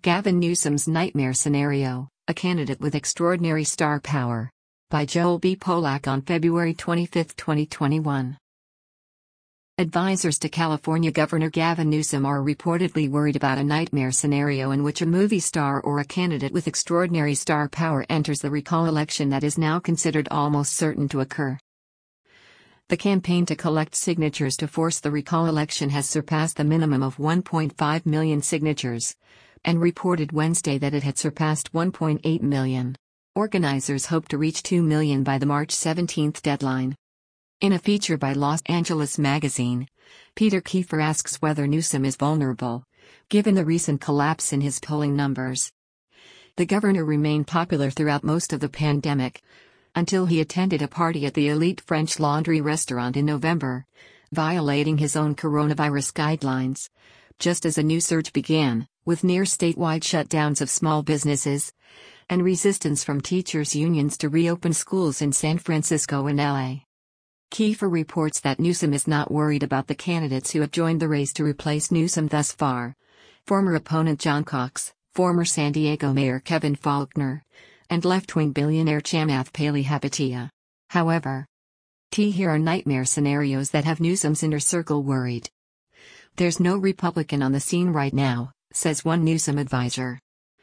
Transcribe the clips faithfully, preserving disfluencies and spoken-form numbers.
Gavin Newsom's Nightmare Scenario, A Candidate with Extraordinary Star Power. By Joel B. Polak on February twenty-fifth, twenty twenty-one. Advisors to California Governor Gavin Newsom are reportedly worried about a nightmare scenario in which a movie star or a candidate with extraordinary star power enters the recall election that is now considered almost certain to occur. The campaign to collect signatures to force the recall election has surpassed the minimum of one point five million signatures, and reported Wednesday that it had surpassed one point eight million. Organizers hope to reach two million by the March seventeenth deadline. In a feature by Los Angeles Magazine, Peter Kiefer asks whether Newsom is vulnerable, given the recent collapse in his polling numbers. The governor remained popular throughout most of the pandemic, until he attended a party at the elite French Laundry restaurant in November, violating his own coronavirus guidelines, just as a new surge began, with near statewide shutdowns of small businesses, and resistance from teachers' unions to reopen schools in San Francisco and L A. Kiefer reports that Newsom is not worried about the candidates who have joined the race to replace Newsom thus far: former opponent John Cox, former San Diego Mayor Kevin Faulconer, and left-wing billionaire Chamath Palihapitiya. However, T here are nightmare scenarios that have Newsom's inner circle worried. There's no Republican on the scene right now, says one Newsom advisor.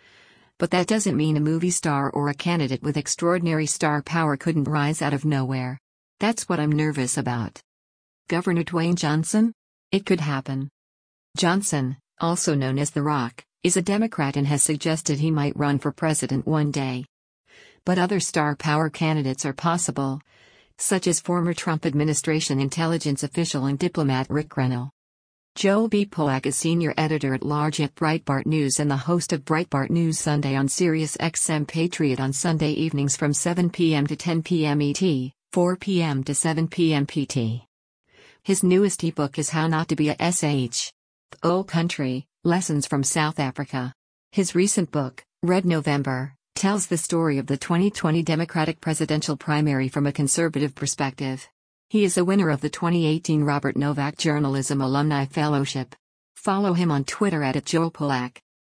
But that doesn't mean a movie star or a candidate with extraordinary star power couldn't rise out of nowhere. That's what I'm nervous about. Governor Dwayne Johnson? It could happen. Johnson, also known as The Rock, is a Democrat and has suggested he might run for president one day. But other star power candidates are possible, such as former Trump administration intelligence official and diplomat Rick Grenell. Joel B. Polak is senior editor-at-large at Breitbart News and the host of Breitbart News Sunday on Sirius X M Patriot on Sunday evenings from seven p m to ten p m E T, four p m to seven p m P T. His newest ebook is How Not to Be a S H. The Old Country, Lessons from South Africa. His recent book, Red November, tells the story of the twenty twenty Democratic presidential primary from a conservative perspective. He is a winner of the twenty eighteen Robert Novak Journalism Alumni Fellowship. Follow him on Twitter at, at Joel Polak.